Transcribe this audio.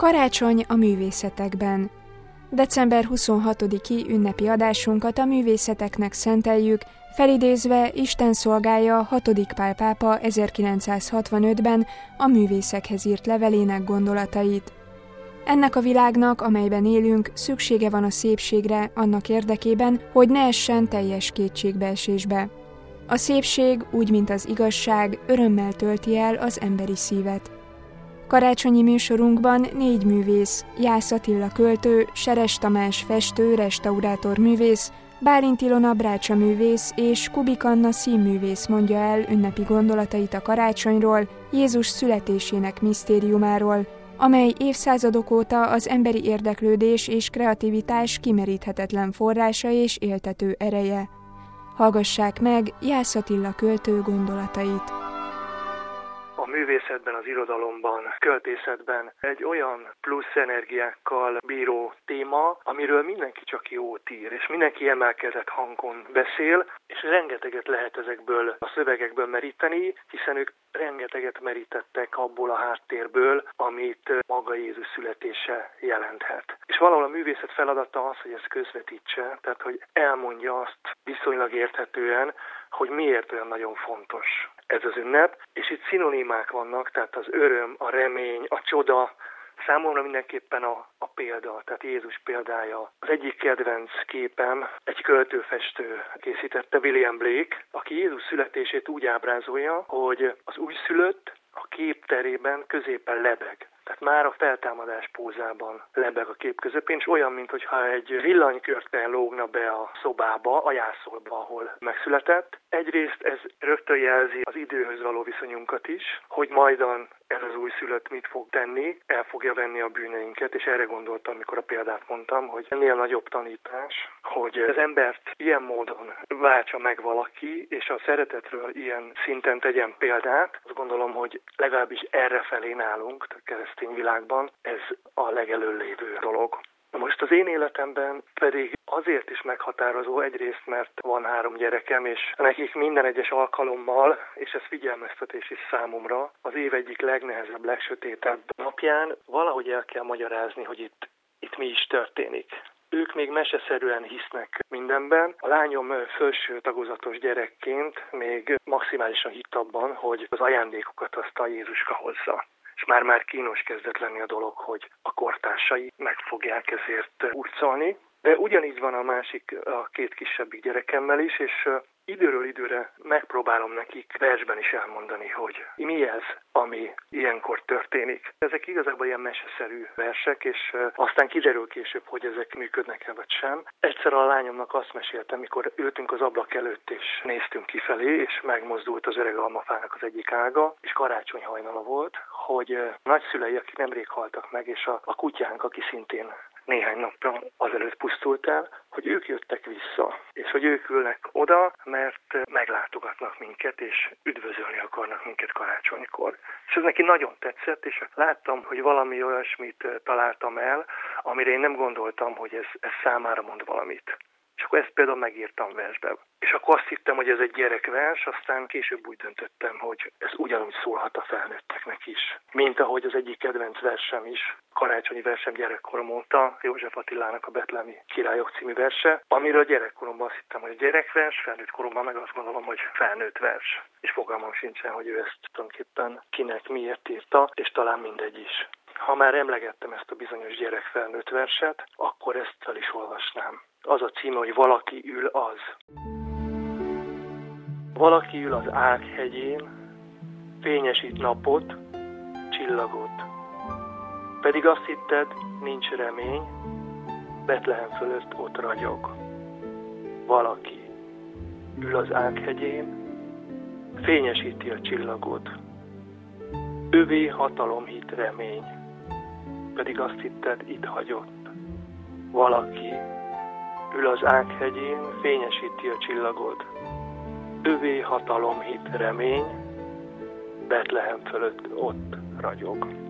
Karácsony a művészetekben. December 26-i ünnepi adásunkat a művészeteknek szenteljük, felidézve Isten szolgája 6. Pál pápa 1965-ben a művészekhez írt levelének gondolatait. Ennek a világnak, amelyben élünk, szüksége van a szépségre annak érdekében, hogy ne essen teljes kétségbeesésbe. A szépség, úgy mint az igazság, örömmel tölti el az emberi szívet. Karácsonyi műsorunkban 4 művész, Jász Attila költő, Seres Tamás festő, restaurátor művész, Bálint Ilona brácsaművész és Kubik Anna színművész mondja el ünnepi gondolatait a karácsonyról, Jézus születésének misztériumáról, amely évszázadok óta az emberi érdeklődés és kreativitás kimeríthetetlen forrása és éltető ereje. Hallgassák meg Jász Attila költő gondolatait. A művészetben, az irodalomban, költészetben egy olyan plusz energiákkal bíró téma, amiről mindenki csak jót ír, és mindenki emelkedett hangon beszél, és rengeteget lehet ezekből a szövegekből meríteni, hiszen ők rengeteget merítettek abból a háttérből, amit maga Jézus születése jelenthet. És valahol a művészet feladata az, hogy ezt közvetítse, tehát hogy elmondja azt viszonylag érthetően, hogy miért olyan nagyon fontos ez az ünnep, és itt szinonimák vannak, tehát az öröm, a remény, a csoda, számomra mindenképpen a példa, tehát Jézus példája. Az egyik kedvenc képem egy költőfestő készítette, William Blake, aki Jézus születését úgy ábrázolja, hogy az újszülött a kép terében középen lebeg. Tehát már a feltámadás pózában lebeg a kép közepén, és olyan, mintha egy villanykörten lógna be a szobába, a jászolba, ahol megszületett. Egyrészt ez rögtön jelzi az időhöz való viszonyunkat is, hogy majdan ez az újszülött mit fog tenni, el fogja venni a bűneinket, és erre gondoltam, amikor a példát mondtam, hogy ennél nagyobb tanítás, hogy az embert ilyen módon váltsa meg valaki, és a szeretetről ilyen szinten tegyen példát. Azt gondolom, hogy legalábbis errefelé nálunk, a keresztény világban ez a legelől lévő dolog. Most az én életemben pedig azért is meghatározó, egyrészt mert van 3 gyerekem, és nekik minden egyes alkalommal, és ez figyelmeztetés is számomra, az év egyik legnehezebb, legsötétebb napján valahogy el kell magyarázni, hogy itt mi is történik. Ők még meseszerűen hisznek mindenben. A lányom felső tagozatos gyerekként még maximálisan hitt abban, hogy az ajándékokat azt a Jézuska hozza. És már kínos kezdett lenni a dolog, hogy a kortársai meg fogják ezért hurcolni. De ugyanígy van a 2 kisebbik gyerekemmel is, és időről időre megpróbálom nekik versben is elmondani, hogy mi ez, ami ilyenkor történik. Ezek igazából ilyen meseszerű versek, és aztán kiderül később, hogy ezek működnek-e vagy sem. Egyszer a lányomnak azt meséltem, mikor ültünk az ablak előtt, és néztünk kifelé, és megmozdult az öreg almafának az egyik ága, és karácsonyhajnala volt, hogy nagyszülei, akik nemrég haltak meg, és a kutyánk, aki szintén néhány napra azelőtt pusztult el, hogy ők jöttek vissza, és hogy ők ülnek oda, mert meglátogatnak minket, és üdvözölni akarnak minket karácsonykor. És ez neki nagyon tetszett, és láttam, hogy valami olyasmit találtam el, amire én nem gondoltam, hogy ez számára mond valamit. És akkor ezt például megírtam versbe. És akkor azt hittem, hogy ez egy gyerekvers, aztán később úgy döntöttem, hogy ez ugyanúgy szólhat a felnőtteknek is. Mint ahogy az egyik kedvenc versem is, karácsonyi versem gyerekkorom óta, József Attilának a Betlehemi Királyok című verse, amiről gyerekkoromban azt hittem, hogy gyerekvers, felnőtt koromban meg azt gondolom, hogy felnőtt vers. És fogalmam sincsen, hogy ő ezt tulajdonképpen kinek miért írta, és talán mindegy is. Ha már emlegettem ezt a bizonyos gyerek-felnőtt verset, akkor ezt fel is olvasnám. Az a címe, hogy Valaki ül az. Valaki ül az ághegyén, fényesít napot, csillagot. Pedig azt hitted, nincs remény, Betlehem fölött ott ragyog. Valaki ül az ághegyén, fényesíti a csillagot. Övé hatalom, hit, remény, pedig azt hitted, itt hagyott. Valaki ül az ághegyén, fényesíti a csillagot. Övé hatalom, hit, remény, Betlehem fölött ott ragyog.